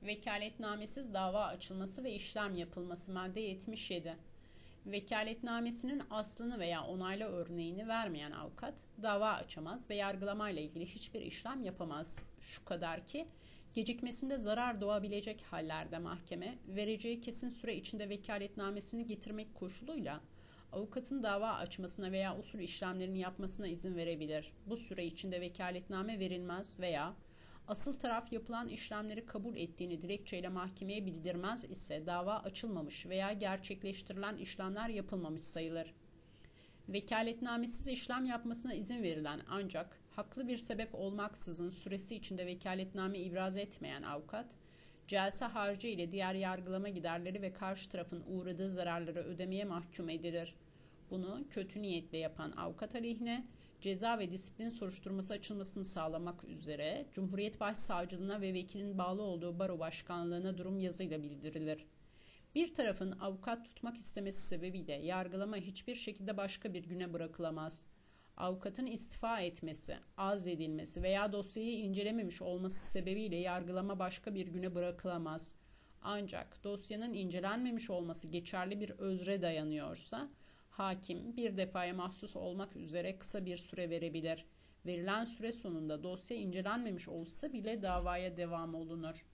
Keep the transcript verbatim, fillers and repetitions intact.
Vekaletnamesiz dava açılması ve işlem yapılması madde yetmiş yedi. Vekaletnamesinin aslını veya onaylı örneğini vermeyen avukat dava açamaz ve yargılamayla ilgili hiçbir işlem yapamaz. Şu kadar ki gecikmesinde zarar doğabilecek hallerde mahkeme vereceği kesin süre içinde vekaletnamesini getirmek koşuluyla avukatın dava açmasına veya usul işlemlerini yapmasına izin verebilir. Bu süre içinde vekaletname verilmez veya asıl taraf yapılan işlemleri kabul ettiğini dilekçeyle mahkemeye bildirmez ise dava açılmamış veya gerçekleştirilen işlemler yapılmamış sayılır. Vekaletnamesiz işlem yapmasına izin verilen ancak haklı bir sebep olmaksızın süresi içinde vekaletname ibraz etmeyen avukat, celse harcı ile diğer yargılama giderleri ve karşı tarafın uğradığı zararları ödemeye mahkum edilir. Bunu kötü niyetle yapan avukat aleyhine ceza ve disiplin soruşturması açılmasını sağlamak üzere Cumhuriyet Başsavcılığına ve vekilin bağlı olduğu baro başkanlığına durum yazıyla bildirilir. Bir tarafın avukat tutmak istemesi sebebiyle yargılama hiçbir şekilde başka bir güne bırakılamaz. Avukatın istifa etmesi, azledilmesi veya dosyayı incelememiş olması sebebiyle yargılama başka bir güne bırakılamaz. Ancak dosyanın incelenmemiş olması geçerli bir özre dayanıyorsa, hakim bir defaya mahsus olmak üzere kısa bir süre verebilir. Verilen süre sonunda dosya incelenmemiş olsa bile davaya devam olunur.